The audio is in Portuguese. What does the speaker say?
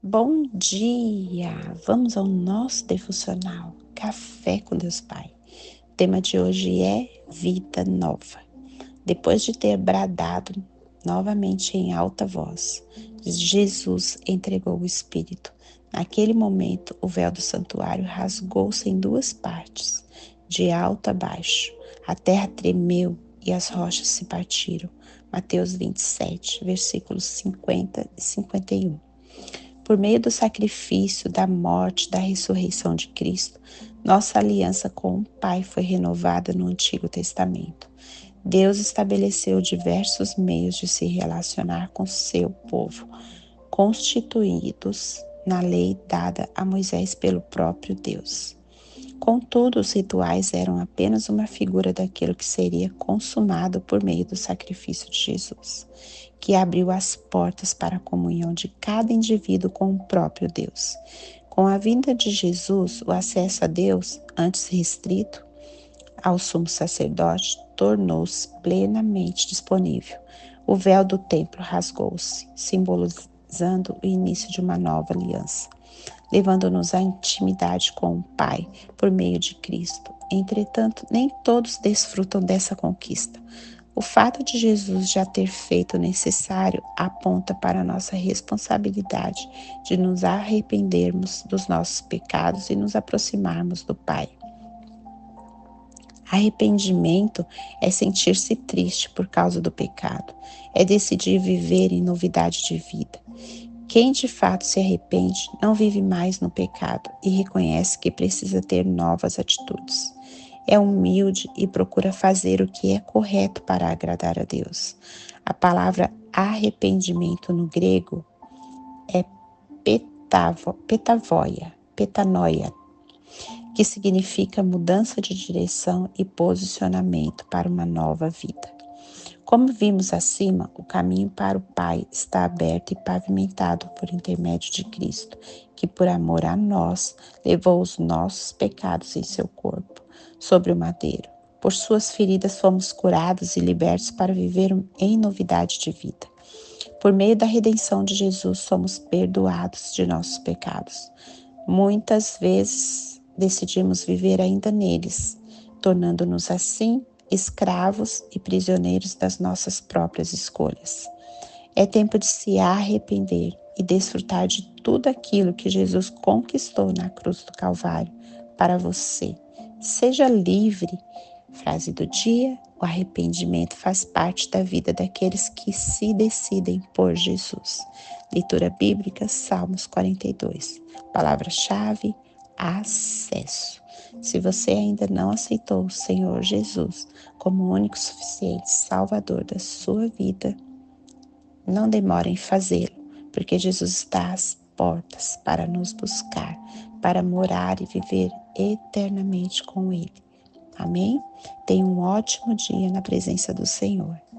Bom dia! Vamos ao nosso devocional Café com Deus Pai. O tema de hoje é Vida Nova. Depois de ter bradado novamente em alta voz, Jesus entregou o Espírito. Naquele momento, o véu do santuário rasgou-se em duas partes, de alto a baixo. A terra tremeu e as rochas se partiram. Mateus 27, versículos 50 e 51. Por meio do sacrifício, da morte, da ressurreição de Cristo, nossa aliança com o Pai foi renovada no Antigo Testamento. Deus estabeleceu diversos meios de se relacionar com seu povo, constituídos na lei dada a Moisés pelo próprio Deus. Contudo, os rituais eram apenas uma figura daquilo que seria consumado por meio do sacrifício de Jesus, que abriu as portas para a comunhão de cada indivíduo com o próprio Deus. Com a vinda de Jesus, o acesso a Deus, antes restrito ao sumo sacerdote, tornou-se plenamente disponível. O véu do templo rasgou-se, simbolizando o início de uma nova aliança, levando-nos à intimidade com o Pai por meio de Cristo. Entretanto, nem todos desfrutam dessa conquista. O fato de Jesus já ter feito o necessário aponta para a nossa responsabilidade de nos arrependermos dos nossos pecados e nos aproximarmos do Pai. Arrependimento é sentir-se triste por causa do pecado, é decidir viver em novidade de vida. Quem de fato se arrepende não vive mais no pecado e reconhece que precisa ter novas atitudes. É humilde e procura fazer o que é correto para agradar a Deus. A palavra arrependimento no grego é petanoia, que significa mudança de direção e posicionamento para uma nova vida. Como vimos acima, o caminho para o Pai está aberto e pavimentado por intermédio de Cristo, que por amor a nós levou os nossos pecados em seu corpo, sobre o madeiro. Por suas feridas fomos curados e libertos para viver em novidade de vida. Por meio da redenção de Jesus somos perdoados de nossos pecados. Muitas vezes decidimos viver ainda neles, tornando-nos assim escravos e prisioneiros das nossas próprias escolhas. É tempo de se arrepender e desfrutar de tudo aquilo que Jesus conquistou na cruz do Calvário para você. Seja livre. Frase do dia: o arrependimento faz parte da vida daqueles que se decidem por Jesus. Leitura bíblica, Salmos 42. Palavra-chave: acesso. Se você ainda não aceitou o Senhor Jesus como o único suficiente Salvador da sua vida, não demore em fazê-lo, porque Jesus está às portas para nos buscar, para morar e viver eternamente com Ele. Amém? Tenha um ótimo dia na presença do Senhor.